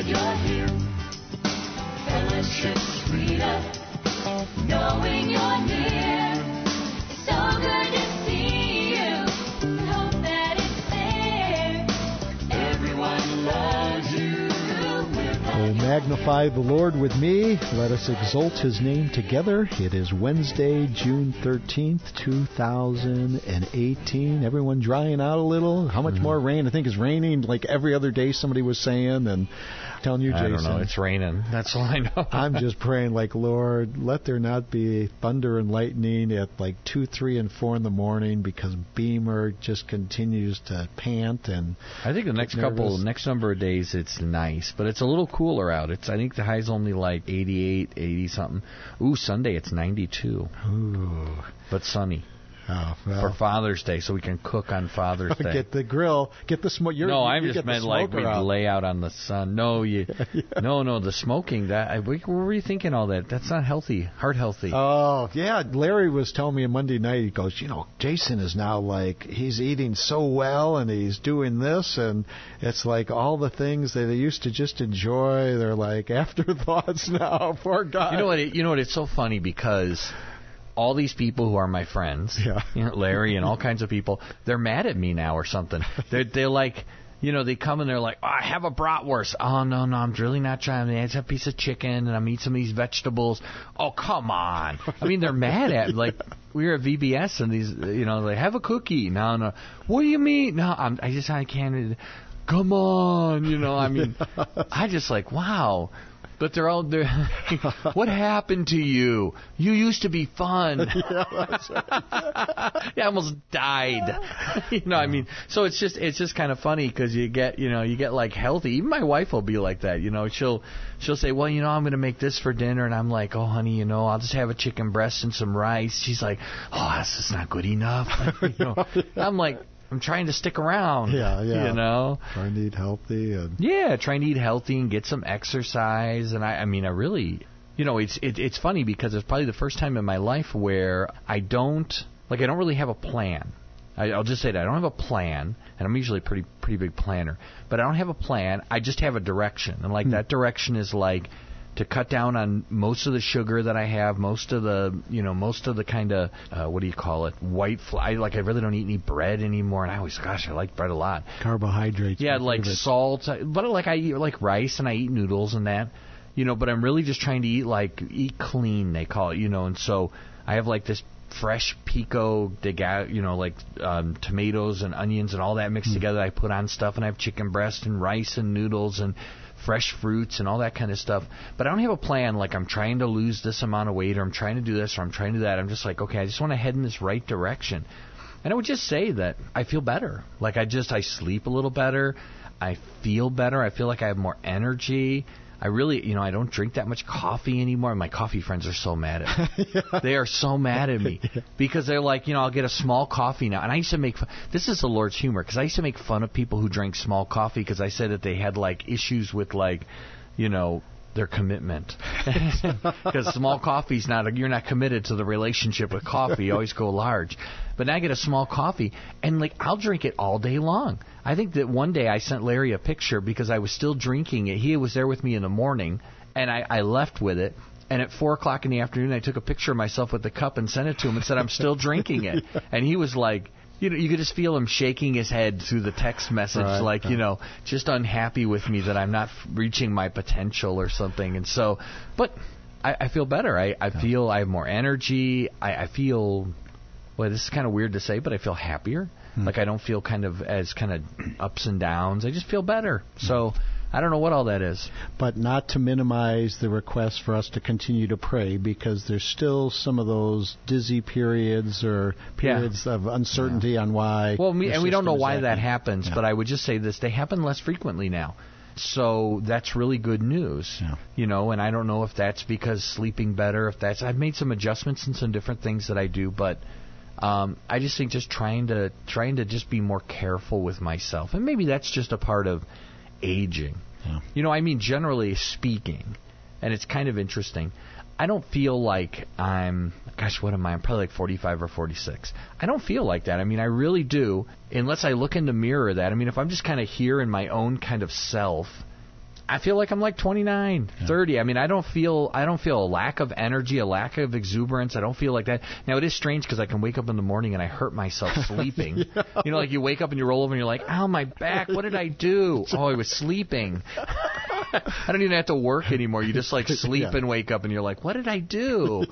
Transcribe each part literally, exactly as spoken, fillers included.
you're here. Fellowship's freedom, knowing you're near. It's so good to see you. Hope that it's there. Everyone loves you. Oh, magnify the Lord with me. Let us exalt his name together. It is Wednesday, June thirteenth, two thousand eighteen. Everyone drying out a little. How much mm-hmm. more rain? I think it's raining like every other day, somebody was saying. And telling you, Jason. I don't know. It's raining. That's all I know. I'm just praying, like, Lord, let there not be thunder and lightning at like two, three, and four in the morning, because Beamer just continues to pant. And I think the next couple, next number of days, it's nice, but it's a little cooler out. It's I think the high's only like eighty-eight, eighty something. Ooh, Sunday it's ninety-two. Ooh, but sunny. Oh, well. For Father's Day, so we can cook on Father's Day. Get the grill, get the smoke. No, I just meant like we'd out. lay out on the sun. No, you, yeah. no, no, the smoking. That I, we were rethinking all that. That's not healthy, heart healthy. Oh yeah, Larry was telling me on Monday night. He goes, you know, Jason is now like he's eating so well and he's doing this, and it's like all the things that they used to just enjoy. They're like afterthoughts now. Poor guy. You know what? It, you know what? It's so funny because all these people who are my friends, yeah. you know, Larry and all kinds of people, they're mad at me now or something. They're, they're like, you know, they come and they're like, oh, I have a bratwurst. Oh, no, no, I'm really not trying. I have a piece of chicken and I'm eating some of these vegetables. Oh, come on. I mean, they're mad at me. Like, we were at V B S and these, you know, they have a cookie. No, no. What do you mean? No, I'm, I just, I can't. Come on. You know, I mean, I just like, wow. But they're all, they're, what happened to you? You used to be fun. Yeah, that's right. You almost died. You know, I mean, so it's just, it's just kind of funny because you get, you know, you get like healthy. Even my wife will be like that. You know, she'll, she'll say, well, you know, I'm going to make this for dinner. And I'm like, oh, honey, you know, I'll just have a chicken breast and some rice. She's like, oh, this is not good enough. You know, I'm like, I'm trying to stick around. Yeah, yeah. You know? Trying to eat healthy. And yeah, trying to eat healthy and get some exercise. And I, I mean, I really, you know, it's it, it's funny because it's probably the first time in my life where I don't, like, I don't really have a plan. I, I'll just say that. I don't have a plan, and I'm usually a pretty, pretty big planner. But I don't have a plan. I just have a direction. And, like, hmm. that direction is, like, to cut down on most of the sugar that I have, most of the, you know, most of the kind of, uh, what do you call it, white flour. Like, I really don't eat any bread anymore, and I always, gosh, I like bread a lot. Carbohydrates. Yeah, like favorite. Salt, but like I eat like rice and I eat noodles and that, you know, but I'm really just trying to eat like, eat clean, they call it, you know, and so I have like this fresh pico de gallo, you know, like um, tomatoes and onions and all that mixed mm. together. I put on stuff, and I have chicken breast and rice and noodles and fresh fruits and all that kind of stuff. But I don't have a plan like I'm trying to lose this amount of weight or I'm trying to do this or I'm trying to do that. I'm just like, okay, I just want to head in this right direction. And I would just say that I feel better. Like I just, I sleep a little better. I feel better. I feel like I have more energy. I really, you know, I don't drink that much coffee anymore. My coffee friends are so mad at me. Yeah. They are so mad at me because they're like, you know, I'll get a small coffee now. And I used to make fun. This is the Lord's humor because I used to make fun of people who drank small coffee because I said that they had, like, issues with, like, you know, their commitment. Because small coffee's not, a, you're not committed to the relationship with coffee. You always go large. But now I get a small coffee, and, like, I'll drink it all day long. I think that one day I sent Larry a picture because I was still drinking it. He was there with me in the morning, and I, I left with it. And at four o'clock in the afternoon, I took a picture of myself with the cup and sent it to him and said, I'm still drinking it. And he was like, you know, you could just feel him shaking his head through the text message, right, like, right. you know, just unhappy with me that I'm not reaching my potential or something. And so, but I, I feel better. I, I yeah. feel I have more energy. I, I feel, well, this is kind of weird to say, but I feel happier. Hmm. Like I don't feel kind of as kind of ups and downs. I just feel better. So I don't know what all that is. But not to minimize the request for us to continue to pray, because there's still some of those dizzy periods or periods yeah. of uncertainty yeah. on why. Well, me, and we don't know why acting. that happens, yeah. but I would just say this. They happen less frequently now. So that's really good news, yeah. you know, and I don't know if that's because sleeping better, if that's, I've made some adjustments in some different things that I do, but um, I just think just trying to, trying to just be more careful with myself. And maybe that's just a part of aging. Yeah. You know, I mean, generally speaking, and it's kind of interesting, I don't feel like I'm, gosh, what am I? I'm probably like forty-five or forty-six. I don't feel like that. I mean, I really do, unless I look in the mirror that. I mean, if I'm just kind of here in my own kind of self, I feel like I'm like twenty-nine, Yeah. thirty. I mean, I don't feel I don't feel a lack of energy, a lack of exuberance. I don't feel like that. Now, it is strange because I can wake up in the morning and I hurt myself sleeping. Yeah. You know, like you wake up and you roll over and you're like, ow, my back, what did I do? Oh, I was sleeping. I don't even have to work anymore. You just like sleep Yeah. and wake up and you're like, what did I do?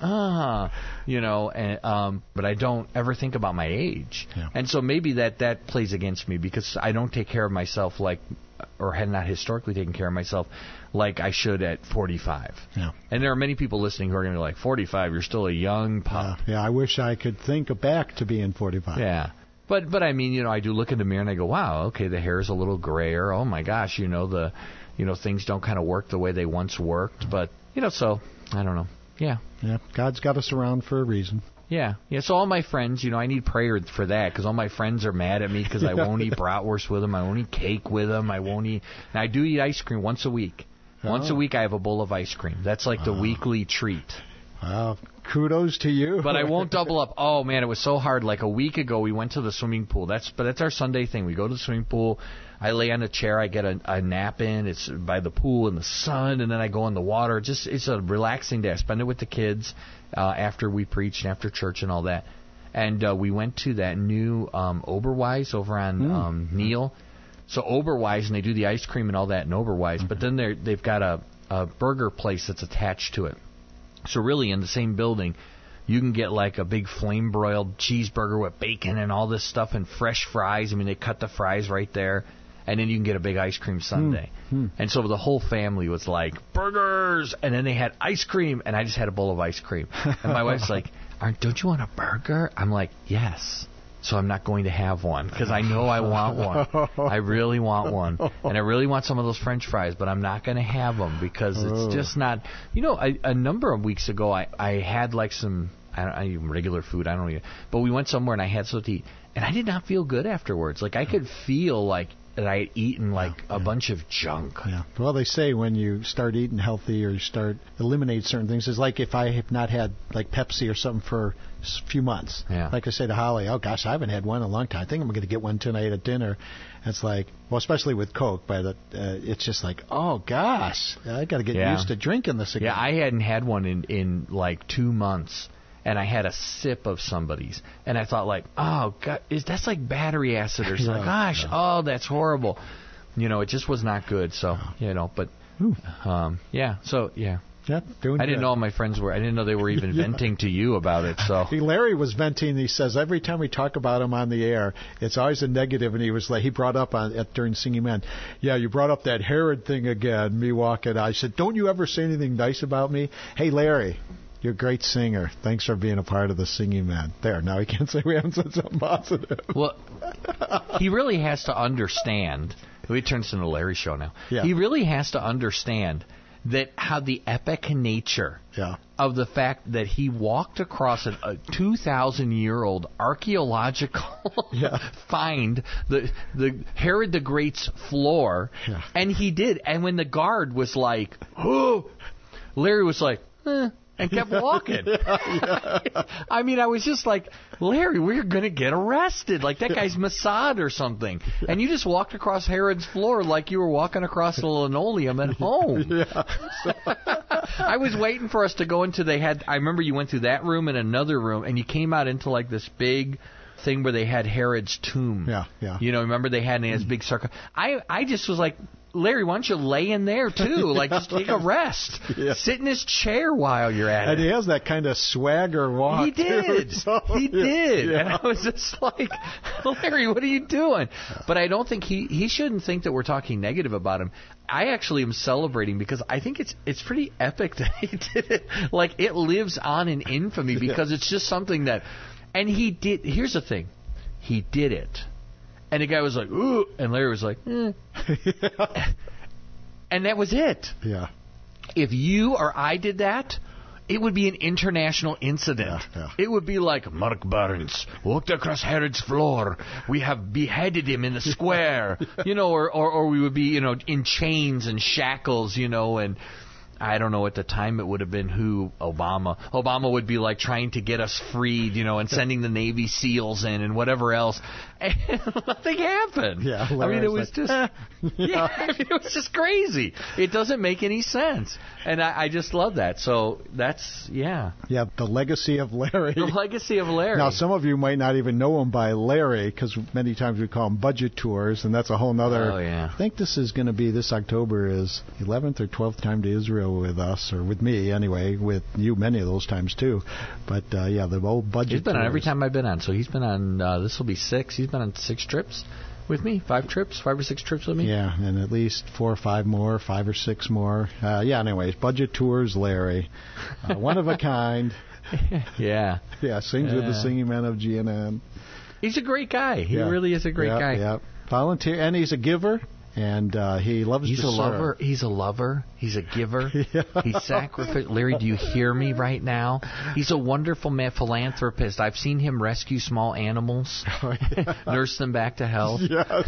Ah, you know, and, um, but I don't ever think about my age. Yeah. And so maybe that, that plays against me because I don't take care of myself like, or had not historically taken care of myself like I should at forty-five. Yeah. And there are many people listening who are going to be like, forty-five, you're still a young Uh, pup. yeah, I wish I could think back to being forty-five. Yeah. But but I mean, you know, I do look in the mirror and I go, wow, okay, the hair is a little grayer. Oh my gosh, you know, the you know, things don't kind of work the way they once worked, but you know, so I don't know. Yeah. Yeah, God's got us around for a reason. Yeah. Yeah, so all my friends, you know, I need prayer for that because all my friends are mad at me because I won't eat bratwurst with them. I won't eat cake with them. I won't eat. And I do eat ice cream once a week. Once Oh. a week I have a bowl of ice cream. That's like the weekly treat. Well, kudos to you. But I won't double up. Oh man, it was so hard. Like a week ago, we went to the swimming pool. That's but that's our Sunday thing. We go to the swimming pool. I lay on a chair. I get a, a nap in. It's by the pool in the sun, and then I go in the water. Just it's a relaxing day. I spend it with the kids uh, after we preach and after church and all that. And uh, we went to that new um, Oberweis over on Mm. um, Neal. So Oberweis, and they do the ice cream and all that in Oberweis. But then they they've got a, a burger place that's attached to it. So really, in the same building, you can get like a big flame-broiled cheeseburger with bacon and all this stuff and fresh fries. I mean, they cut the fries right there. And then you can get a big ice cream sundae. Hmm. And so the whole family was like, burgers! And then they had ice cream, and I just had a bowl of ice cream. And my wife's like, Aren't, don't you want a burger? I'm like, yes. So I'm not going to have one because I know I want one. I really want one. And I really want some of those French fries, but I'm not going to have them because Oh. it's just not. You know, I, a number of weeks ago, I, I had like some I don't, I don't even regular food. I don't even. But we went somewhere and I had something to eat, and I did not feel good afterwards. Like I could feel like that I had eaten like Yeah, a yeah. bunch of junk. Yeah. Well, they say when you start eating healthy or you start eliminate certain things, it's like if I have not had like Pepsi or something for a few months. Yeah. Like I say to Holly, oh gosh, I haven't had one in a long time. I think I'm going to get one tonight at dinner. It's like, well, especially with Coke, but uh, it's just like, oh gosh, I got to get Yeah. used to drinking this again. Yeah, I hadn't had one in in like two months. And I had a sip of somebody's, and I thought like, oh god, is that's like battery acid or something? Yeah, Gosh, yeah. oh that's horrible. You know, it just was not good. So you know, but Ooh. um, yeah. So yeah, Yeah, doing I didn't good. know all my friends were. I didn't know they were even Yeah. venting to you about it. So Hey, Larry was venting. He says every time we talk about him on the air, it's always a negative. And he was like, he brought up on at, during Singing Man, yeah, you brought up that Herod thing again. Me walking. I said, don't you ever say anything nice about me? Hey, Larry, you're a great singer. Thanks for being a part of the Singing Man. There, now he can't say we haven't said something positive. well, he really has to understand. We turn this into a Larry show now. Yeah. He really has to understand that how the epic nature Yeah. of the fact that he walked across a, a two thousand year old archaeological Yeah. find, the the Herod the Great's floor, Yeah. and he did. And when the guard was like, "Oh," Larry was like, eh, and kept walking. I mean, I was just like, Larry, we're going to get arrested. Like, that guy's Mossad or something. And you just walked across Herod's floor like you were walking across the linoleum at home. Yeah. I was waiting for us to go into, they had, I remember you went through that room and another room, and you came out into like this big thing where they had Herod's tomb. Yeah, yeah. You know, remember they had this big circle. I, I just was like, Larry, why don't you lay in there too? Like, just take a rest. Yeah. Sit in his chair while you're at And it. he has that kind of swagger walk. He did. too, so, he yeah, did. yeah. And I was just like, Larry, what are you doing? But I don't think he, he shouldn't think that we're talking negative about him. I actually am celebrating because I think it's it's pretty epic that he did it. Like, it lives on in infamy because it's just something that, and he did, here's the thing, he did it. And the guy was like, ooh, and Larry was like, eh. And that was it. Yeah. If you or I did that, it would be an international incident. Yeah, yeah. It would be like, Mark Burns walked across Herod's floor. We have beheaded him in the square. you know, or, or, or we would be, you know, in chains and shackles, you know, and I don't know, at the time it would have been who, Obama. Obama would be like trying to get us freed, you know, and sending the Navy SEALs in and whatever else. And nothing happened. Yeah, I mean, it was like, just, eh. yeah, I mean, it was just crazy. It doesn't make any sense. And I, I just love that. So that's, yeah. Yeah, the legacy of Larry. The legacy of Larry. Now, some of you might not even know him by Larry, because many times we call him budget tours, and that's a whole nother. Oh, yeah. I think this is going to be, this October is eleventh or twelfth time to Israel with us, or with me anyway, with you many of those times too. But, uh, yeah, the old budget He's been tours. on every time I've been on. So he's been on, uh, this will be six. He's been on six trips with me. Five trips, five or six trips with me. Yeah, and at least four or five more, five or six more. Uh, yeah, anyways, budget tours, Larry. Uh, one of a kind. Yeah. Yeah, sings with the Yeah. singing men of G N N. He's a great guy. He Yeah. really is a great yeah, guy. Yeah, volunteer, and he's a giver, and uh, he loves He's to a serve. lover. He's a lover. He's a giver. Yeah. He's sacrificed. Larry, do you hear me right now? He's a wonderful man, philanthropist. I've seen him rescue small animals, Oh, yeah. nurse them back to health. Yes.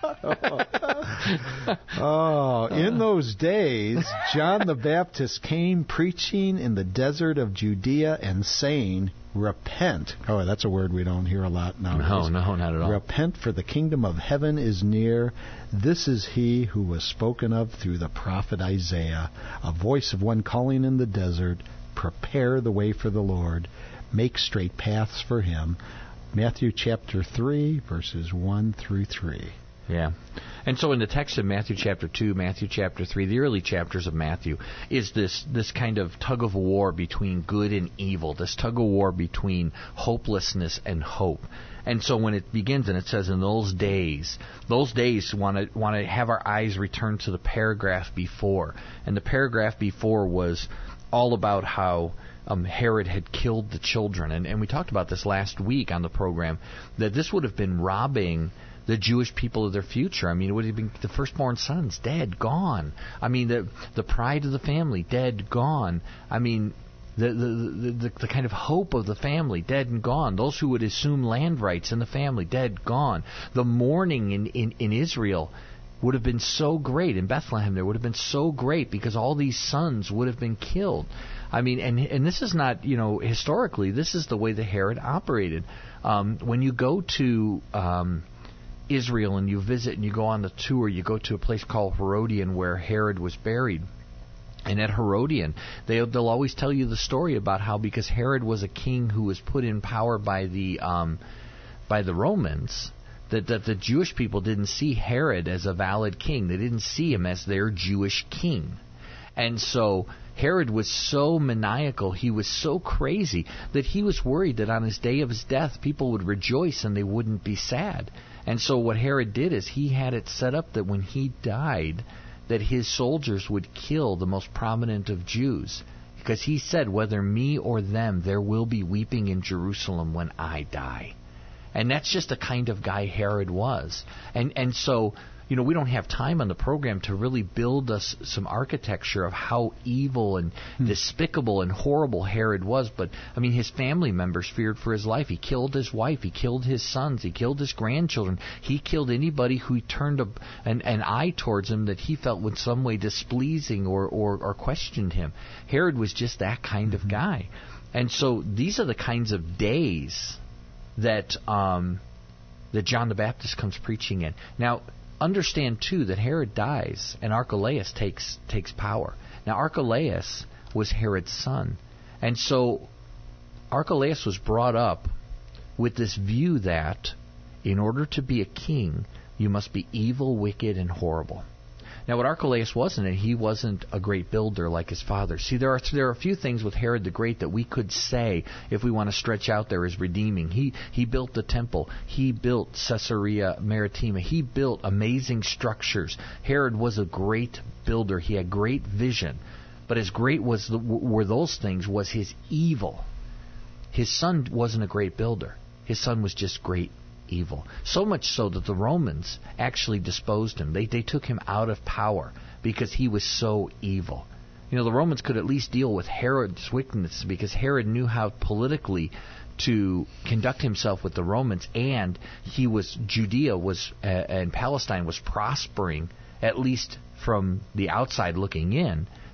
Oh, in those days, John the Baptist came preaching in the desert of Judea and saying, repent. Oh, that's a word we don't hear a lot nowadays. No, no, not at all. Repent, for the kingdom of heaven is near. This is he who was spoken of through the prophet Isaiah, a voice of one calling in the desert, prepare the way for the Lord, make straight paths for him. Matthew chapter three, verses one through three. Yeah. And so in the text of Matthew chapter two, Matthew chapter three, the early chapters of Matthew, is this, this kind of tug of war between good and evil, this tug of war between hopelessness and hope. And so when it begins and it says in those days, those days want to want to have our eyes return to the paragraph before. And the paragraph before was all about how um, Herod had killed the children. And, and we talked about this last week on the program, that this would have been robbing the Jewish people of their future. I mean, it would have been the firstborn sons dead, gone. I mean, the the pride of the family dead, gone. I mean, the the, the the the kind of hope of the family dead and gone. Those who would assume land rights in the family dead, gone. The mourning in in, in Israel would have been so great. In Bethlehem, there would have been so great because all these sons would have been killed. I mean, and and this is not, you know, historically, this is the way that Herod operated. Um, when you go to um, Israel and you visit and you go on the tour, you go to a place called Herodian where Herod was buried. And at Herodian, they, they'll always tell you the story about how because Herod was a king who was put in power by the um, by the Romans, that, that the Jewish people didn't see Herod as a valid king. They didn't see him as their Jewish king. And so Herod was so maniacal, he was so crazy, that he was worried that on his day of his death, people would rejoice and they wouldn't be sad. And so what Herod did is he had it set up that when he died, that his soldiers would kill the most prominent of Jews. Because he said, whether me or them, there will be weeping in Jerusalem when I die. And that's just the kind of guy Herod was. And and so, you know, we don't have time on the program to really build us some architecture of how evil and hmm. despicable and horrible Herod was. But, I mean, his family members feared for his life. He killed his wife. He killed his sons. He killed his grandchildren. He killed anybody who turned a, an, an eye towards him that he felt in some way displeasing or, or, or questioned him. Herod was just that kind mm-hmm. of guy. And so these are the kinds of days that um, that John the Baptist comes preaching in. Now, understand, too, that Herod dies and Archelaus takes takes power. Now, Archelaus was Herod's son. And so Archelaus was brought up with this view that in order to be a king, you must be evil, wicked, and horrible. Now, what Archelaus wasn't, he wasn't a great builder like his father. See, there are there are a few things with Herod the Great that we could say, if we want to stretch out there, as redeeming. He he built the temple. He built Caesarea Maritima. He built amazing structures. Herod was a great builder. He had great vision. But as great was the, were those things was his evil. His son wasn't a great builder. His son was just great evil. So much so that the Romans actually disposed him. They they took him out of power because he was so evil. You know, the Romans could at least deal with Herod's wickedness because Herod knew how politically to conduct himself with the Romans, and he was Judea was uh, and Palestine was prospering, at least from the outside looking in,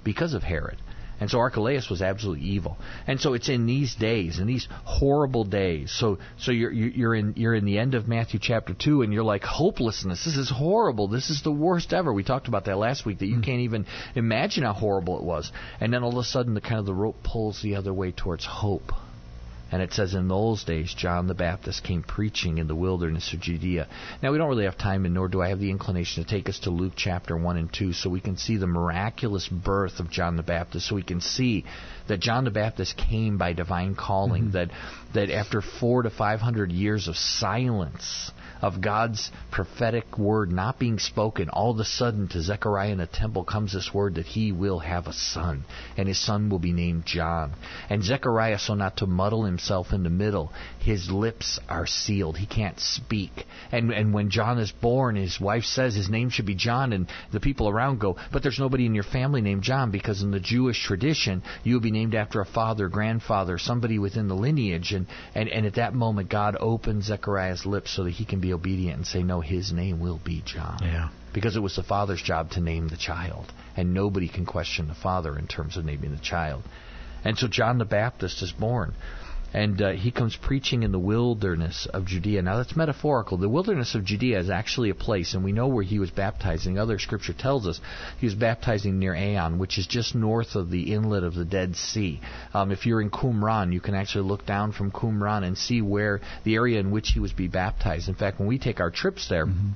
because of Herod. And so Archelaus was absolutely evil. And so it's in these days, in these horrible days. So so you're you're in you're in the end of Matthew chapter two, and you're like, hopelessness. This is horrible. This is the worst ever. We talked about that last week, that you mm. can't even imagine how horrible it was. And then all of a sudden, the kind of the rope pulls the other way towards hope. And it says, in those days, John the Baptist came preaching in the wilderness of Judea. Now, we don't really have time, and nor do I have the inclination to take us to Luke chapter one and two, so we can see the miraculous birth of John the Baptist, so we can see that John the Baptist came by divine calling, mm-hmm. that that after four to five hundred years of silence, of God's prophetic word not being spoken, all of a sudden to Zechariah in the temple comes this word that he will have a son, and his son will be named John. And Zechariah, so not to muddle himself in the middle, his lips are sealed. He can't speak. And and when John is born, his wife says his name should be John, and the people around go, but there's nobody in your family named John, because in the Jewish tradition, you will be named after a father, grandfather, somebody within the lineage. And, and, and at that moment, God opens Zechariah's lips so that he can be obedient and say, no, his name will be John. Yeah. Because it was the father's job to name the child. And nobody can question the father in terms of naming the child. And so John the Baptist is born. And uh, he comes preaching in the wilderness of Judea. Now, that's metaphorical. The wilderness of Judea is actually a place, and we know where he was baptizing. Other scripture tells us he was baptizing near Aenon, which is just north of the inlet of the Dead Sea. Um, if you're in Qumran, you can actually look down from Qumran and see where the area in which he was be baptized. In fact, when we take our trips there, mm-hmm.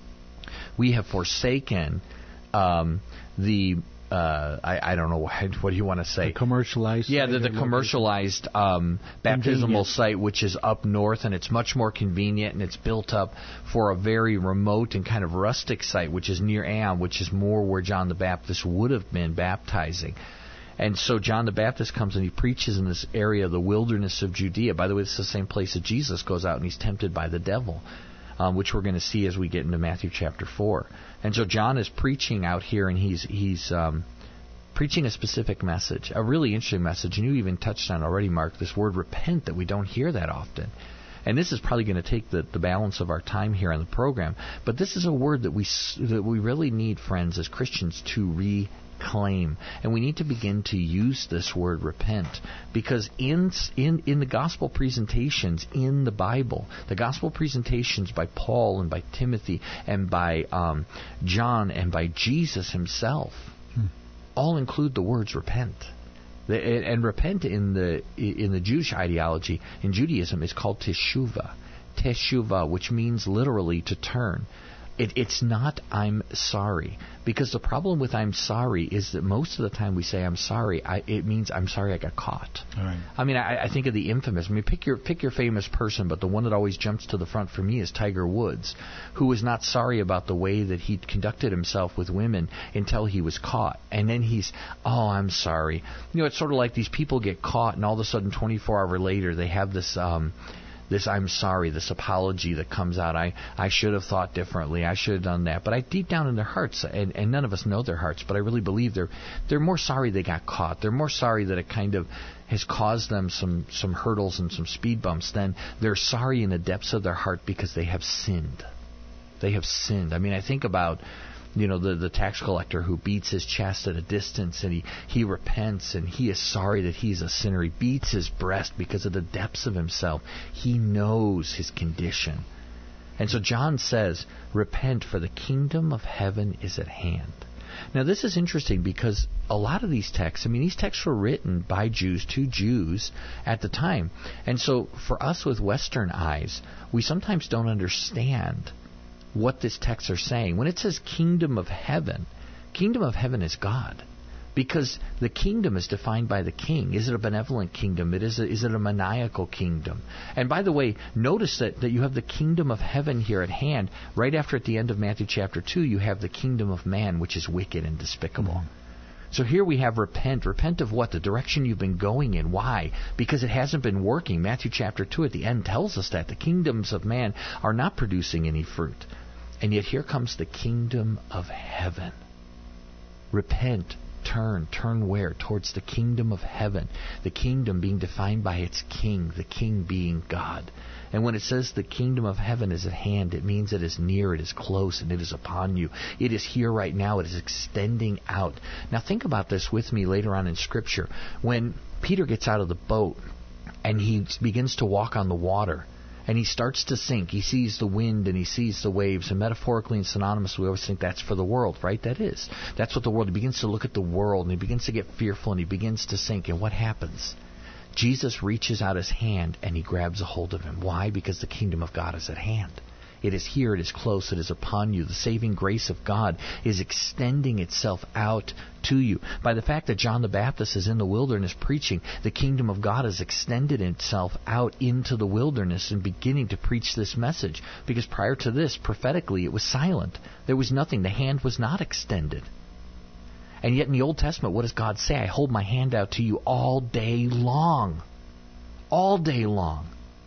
we have forsaken um, the... Uh, I, I don't know what, what do you want to say? The commercialized. Yeah, the, the commercialized um, baptismal site, which is up north, and it's much more convenient, and it's built up for a very remote and kind of rustic site, which is near Aenon, which is more where John the Baptist would have been baptizing. And so John the Baptist comes and he preaches in this area, the wilderness of Judea. By the way, this is the same place that Jesus goes out and he's tempted by the devil. Um, which we're going to see as we get into Matthew chapter four. And so John is preaching out here, and he's he's um, preaching a specific message, a really interesting message. And you even touched on already, Mark, this word repent that we don't hear that often. And this is probably going to take the, the balance of our time here on the program. But this is a word that we that we really need, friends, as Christians, to reclaim. And we need to begin to use this word repent, because in in in the gospel presentations in the Bible, the gospel presentations by Paul and by Timothy and by um, John and by Jesus himself, hmm. all include the words repent. The, and repent in the in the Jewish ideology, in Judaism, is called teshuvah. Teshuvah, which means literally to turn. It, it's not I'm sorry. Because the problem with I'm sorry is that most of the time we say I'm sorry, I, it means I'm sorry I got caught. All right. I mean, I, I think of the infamous. I mean, pick your pick your famous person, but the one that always jumps to the front for me is Tiger Woods, who was not sorry about the way that he conducted himself with women until he was caught. And then he's, oh, I'm sorry. You know, it's sort of like these people get caught, and all of a sudden, twenty-four hours later, they have this... Um, This I'm sorry, this apology that comes out. I, I should have thought differently. I should have done that. But I deep down in their hearts, and, and none of us know their hearts, but I really believe they're they're more sorry they got caught. They're more sorry that it kind of has caused them some, some hurdles and some speed bumps than they're sorry in the depths of their heart because they have sinned. They have sinned. I mean, I think about... You know, the, the tax collector who beats his chest at a distance, and he, he repents, and he is sorry that he's a sinner. He beats his breast because of the depths of himself. He knows his condition. And so John says, repent, for the kingdom of heaven is at hand. Now, this is interesting because a lot of these texts, I mean, these texts were written by Jews to Jews at the time. And so for us with Western eyes, we sometimes don't understand what this text are saying. When it says kingdom of heaven, kingdom of heaven is God. Because the kingdom is defined by the king. Is it a benevolent kingdom? It is, a, is it a maniacal kingdom? And by the way, notice that, that you have the kingdom of heaven here at hand. Right after, at the end of Matthew chapter two, you have the kingdom of man, which is wicked and despicable. Mm-hmm. So here we have repent. Repent of what? The direction you've been going in. Why? Because it hasn't been working. Matthew chapter two at the end tells us that. The kingdoms of man are not producing any fruit. And yet here comes the kingdom of heaven. Repent, turn. Turn where? Towards the kingdom of heaven. The kingdom being defined by its king, the king being God. And when it says the kingdom of heaven is at hand, it means it is near, it is close, and it is upon you. It is here right now. It is extending out. Now think about this with me later on in Scripture. When Peter gets out of the boat and he begins to walk on the water, and he starts to sink. He sees the wind and he sees the waves. And metaphorically and synonymously, we always think that's for the world, right? That is. That's what the world. He begins to look at the world, and he begins to get fearful, and he begins to sink. And what happens? Jesus reaches out his hand, and he grabs a hold of him. Why? Because the kingdom of God is at hand. It is here, it is close, it is upon you. The saving grace of God is extending itself out to you. By the fact that John the Baptist is in the wilderness preaching, the kingdom of God has extended itself out into the wilderness and beginning to preach this message. Because prior to this, prophetically, it was silent. There was nothing. The hand was not extended. And yet in the Old Testament, what does God say? I hold my hand out to you all day long. All day long.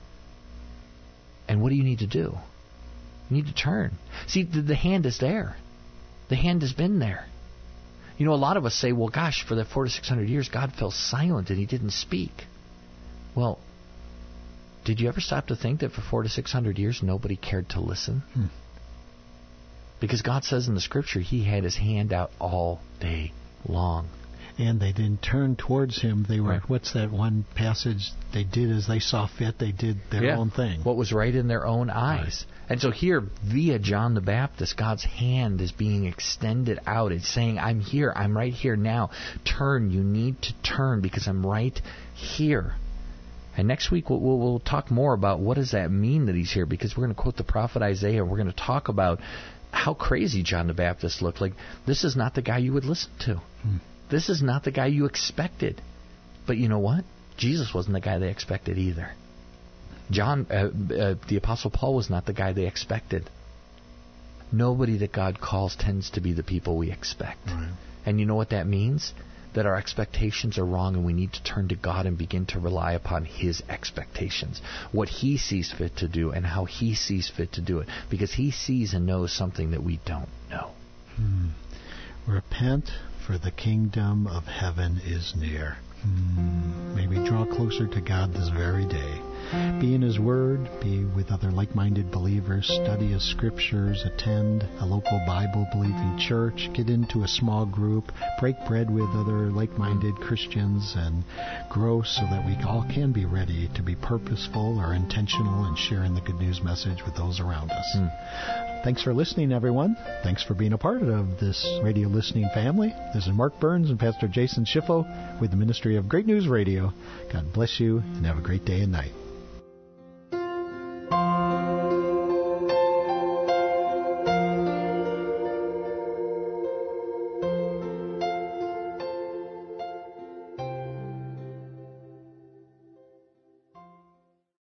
And what do you need to do? You need to turn. See, the, the hand is there. The hand has been there. You know, a lot of us say, well, gosh, for the four to six hundred years, God fell silent and he didn't speak. Well, did you ever stop to think that for four to six hundred years, nobody cared to listen? Hmm. Because God says in the Scripture, he had his hand out all day long. And they didn't turn towards him. They were, right. What's that one passage? They did as they saw fit. They did their yeah. own thing. What was right in their own eyes. Right. And so here, via John the Baptist, God's hand is being extended out. It's saying, I'm here. I'm right here now. Turn. You need to turn because I'm right here. And next week we'll, we'll, we'll talk more about what does that mean that he's here, because we're going to quote the prophet Isaiah. We're going to talk about how crazy John the Baptist looked. Like, this is not the guy you would listen to. Hmm. This is not the guy you expected. But you know what? Jesus wasn't the guy they expected either. John, uh, uh, the Apostle Paul was not the guy they expected. Nobody that God calls tends to be the people we expect. Right. And you know what that means? That our expectations are wrong, and we need to turn to God and begin to rely upon his expectations. What he sees fit to do and how he sees fit to do it. Because he sees and knows something that we don't know. Hmm. Repent, for the kingdom of heaven is near. Hmm. May we draw closer to God this very day. Be in his word, be with other like-minded believers, study his scriptures, attend a local Bible-believing church, get into a small group, break bread with other like-minded Christians, and grow so that we all can be ready to be purposeful or intentional in sharing the good news message with those around us. Hmm. Thanks for listening, everyone. Thanks for being a part of this radio listening family. This is Mark Burns and Pastor Jason Schiffo with the Ministry of Great News Radio. God bless you, and have a great day and night.